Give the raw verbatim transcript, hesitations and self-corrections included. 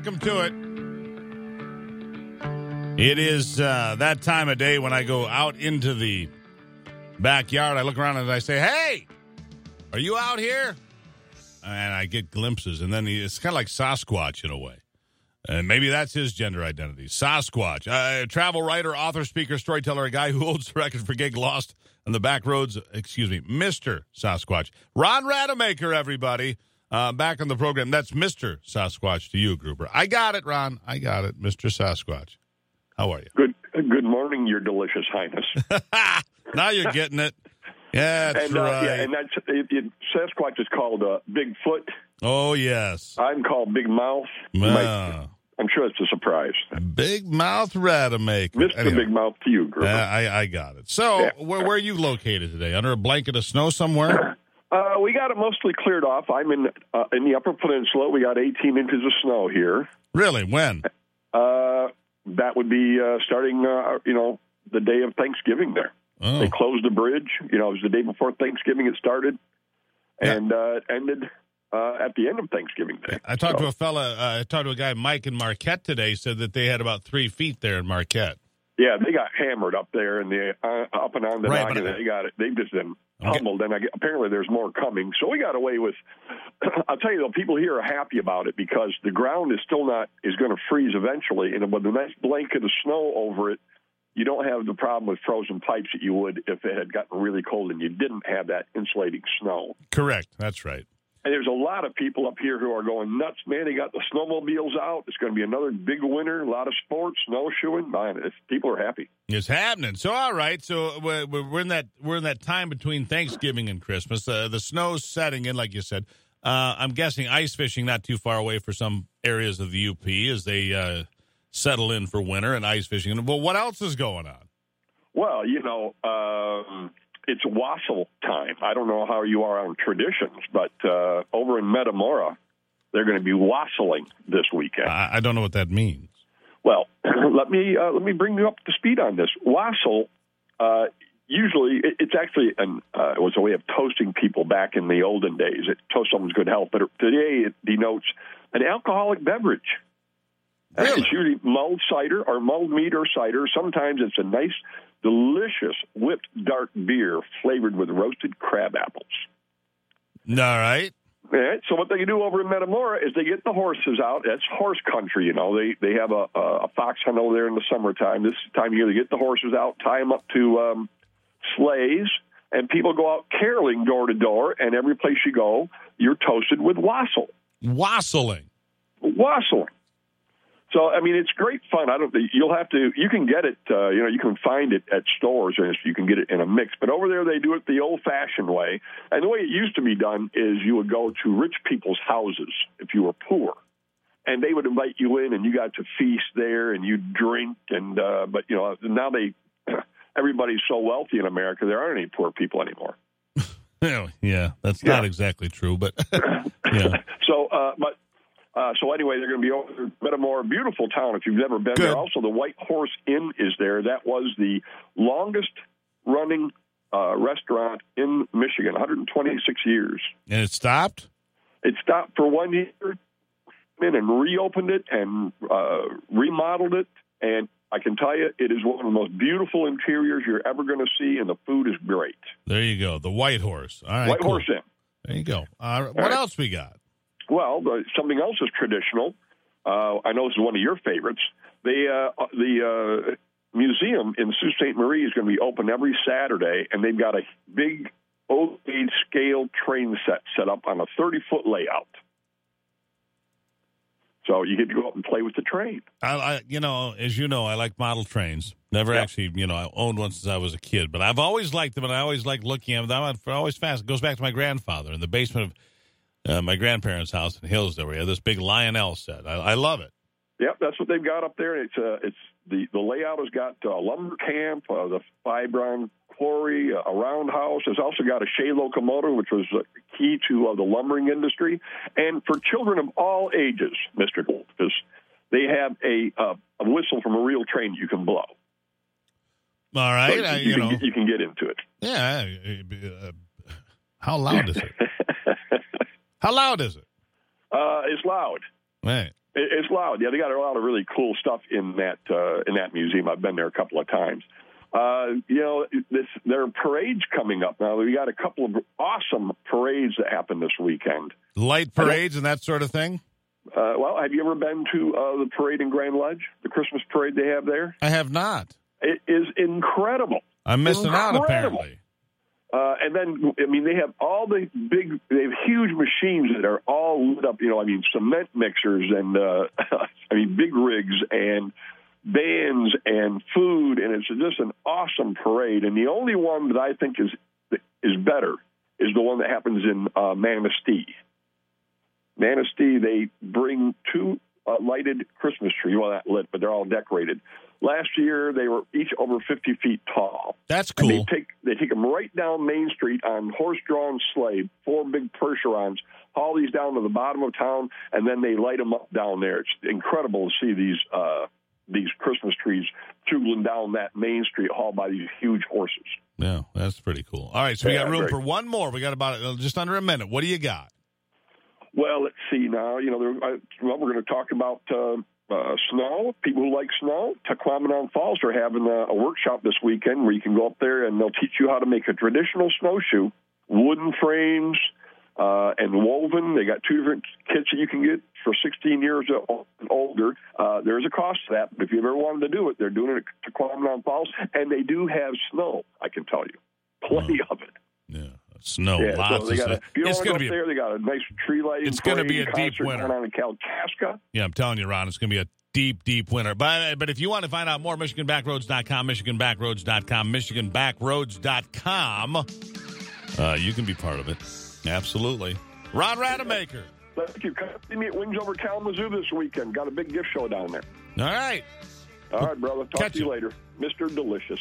welcome to it. It is uh, that time of day when I go out into the backyard. I look around and I say, hey, are you out here? And I get glimpses, and then he, it's kind of like Sasquatch in a way. And maybe that's his gender identity. Sasquatch, a travel writer, author, speaker, storyteller, a guy who holds the record for gig lost on the back roads. Excuse me, Mister Sasquatch. Ron Rademacher, everybody, uh, back on the program. That's Mister Sasquatch to you, Gruber. I got it, Ron. I got it, Mister Sasquatch. How are you? Good Good morning, Your Delicious Highness. Now you're getting it. Yeah, that's and, uh, right. Yeah, and that's, it, it, Sasquatch is called uh, Bigfoot. Oh, yes. I'm called Big Mouth. Uh, might, I'm sure it's a surprise. Big Mouth Rademacher. Mister Anyway. Big Mouth to you, Gruber. Uh, I, I got it. So, Yeah. where, where are you located today? Under a blanket of snow somewhere? Uh, we got it mostly cleared off. I'm in uh, in the Upper Peninsula. We got eighteen inches of snow here. Really? When? Uh, that would be uh, starting, uh, you know, the day of Thanksgiving there. Oh. They closed the bridge. You know, it was the day before Thanksgiving it started, and Yeah. uh, it ended uh, at the end of Thanksgiving Day. I talked So, to a fella, uh, I talked to a guy, Mike in Marquette today, said that they had about three feet there in Marquette. Yeah, they got hammered up there, and they uh, up and on the Right, noggin. but- They got it. They've just been Okay. humbled, and I, get- apparently there's more coming. So we got away with. I'll tell you though, people here are happy about it because the ground is still not is going to freeze eventually, and with a nice blanket of snow over it, you don't have the problem with frozen pipes that you would if it had gotten really cold and you didn't have that insulating snow. Correct. That's right. And there's a lot of people up here who are going nuts, man. They got the snowmobiles out. It's going to be another big winter, a lot of sports, snowshoeing. Man, it's, people are happy. It's happening. So, all right. So we're, we're in that we're in that time between Thanksgiving and Christmas. Uh, the snow's setting in, like you said. Uh, I'm guessing ice fishing not too far away for some areas of the U P as they uh, settle in for winter and ice fishing. Well, what else is going on? Well, you know, um, it's wassail time. I don't know how you are on traditions, but uh, over in Metamora, they're going to be wassailing this weekend. I, I don't know what that means. Well, let me uh, let me bring you up to speed on this. Wassail, uh, usually it, it's actually an uh, it was a way of toasting people back in the olden days. It toast someone's good health, but today it denotes an alcoholic beverage. Uh, Really? It's usually mulled cider or mulled mead or cider. Sometimes it's a nice, delicious whipped dark beer flavored with roasted crab apples. All right. All right, so what they do over in Metamora is they get the horses out. That's horse country, you know. They they have a, a fox hunt over there in the summertime. This time of year, they get the horses out, tie them up to um, sleighs, and people go out caroling door to door. And every place you go, you're toasted with wassail. Wassailing. Wassailing. So, I mean, it's great fun. I don't. You'll have to. You can get it. Uh, you know, you can find it at stores, and you can get it in a mix. But over there, they do it the old-fashioned way. And the way it used to be done is you would go to rich people's houses if you were poor, and they would invite you in, and you got to feast there, and you drink. And uh, but you know, now they everybody's so wealthy in America, there aren't any poor people anymore. Yeah, that's Yeah. not exactly true, but yeah. So, uh, but. Uh, so anyway, they're going to be over in Metamora, beautiful town if you've never been Good. there. Also, the White Horse Inn is there. That was the longest-running uh, restaurant in Michigan, one hundred twenty-six years. And it stopped? It stopped for one year, and reopened it and uh, remodeled it. And I can tell you, it is one of the most beautiful interiors you're ever going to see, and the food is great. There you go. The White Horse. All right. White cool. Horse Inn. There you go. Uh, what right. else we got? Well, the, something else is traditional. Uh, I know this is one of your favorites. The uh, the uh, museum in Sault Ste. Marie is going to be open every Saturday, and they've got a big old-age scale train set set up on a thirty-foot layout. So you get to go up and play with the train. I, I, you know, as you know, I like model trains. Never Yeah. actually, you know, I owned one since I was a kid, but I've always liked them, and I always liked looking at them. I'm always fast. It goes back to my grandfather in the basement of Uh, my grandparents' house in Hillsdale. We had this big Lionel set. I, I love it. Yep, that's what they've got up there. It's uh, it's the, the layout has got a lumber camp, uh, the Fibron quarry, a roundhouse. It's also got a Shea locomotive, which was uh, key to uh, the lumbering industry. And for children of all ages, Mister Goldfish, they have a uh, a whistle from a real train you can blow. All right, So I, you, you can, know, you can get into it. yeah. Uh, how loud is it? How loud is it? Uh, it's loud. Right. It, it's loud. Yeah, they got a lot of really cool stuff in that uh, in that museum. I've been there a couple of times. Uh, you know, this, there are parades coming up now. We got a couple of awesome parades that happen this weekend. Light parades and that sort of thing? Uh, well, have you ever been to uh, the parade in Grand Ledge, the Christmas parade they have there? I have not. It is incredible. I'm missing incredible. out, apparently. Uh, and then, I mean, they have all the big, they have huge machines that are all lit up, you know, I mean, cement mixers and, uh, I mean, big rigs and bands and food, and it's just an awesome parade. And the only one that I think is is better is the one that happens in uh, Manistee. Manistee, they bring two uh, lighted Christmas trees. Well, not lit, but they're all decorated. Last year, they were each over fifty feet tall. That's cool. And they take they take them right down Main Street on horse-drawn sleigh, four big Percherons, haul these down to the bottom of town, and then they light them up down there. It's incredible to see these uh, these Christmas trees tootling down that Main Street, hauled by these huge horses. Yeah, that's pretty cool. All right, so we yeah, got room great. for one more. We got about uh, just under a minute. What do you got? Well, let's see now. You know, there, uh, well, we're going to talk about uh, uh, snow. People who like snow, Tequamanon Falls are having a, a workshop this weekend where you can go up there and they'll teach you how to make a traditional snowshoe, wooden frames uh, and woven. They got two different kits that you can get for sixteen years and older. Uh, there's a cost to that, but if you've ever wanted to do it, they're doing it at Tequamanon Falls, and they do have snow, I can tell you. Plenty oh. of it. Yeah. Snow, yeah, lots so of snow. snow. It's going to be there. They got a nice tree lighting. It's going to be a deep winter. Going on in Kalkaska. Yeah, I'm telling you, Ron, it's going to be a deep, deep winter. But but if you want to find out more, Michigan Backroads dot com, Michigan Backroads dot com, Michigan Backroads dot com. Uh, you can be part of it. Absolutely. Ron Rademacher. Thank you. Come see me at Wings Over Kalamazoo this weekend. Got a big gift show down there. All right. All right, brother. Talk Catch to you you later. Mister Delicious.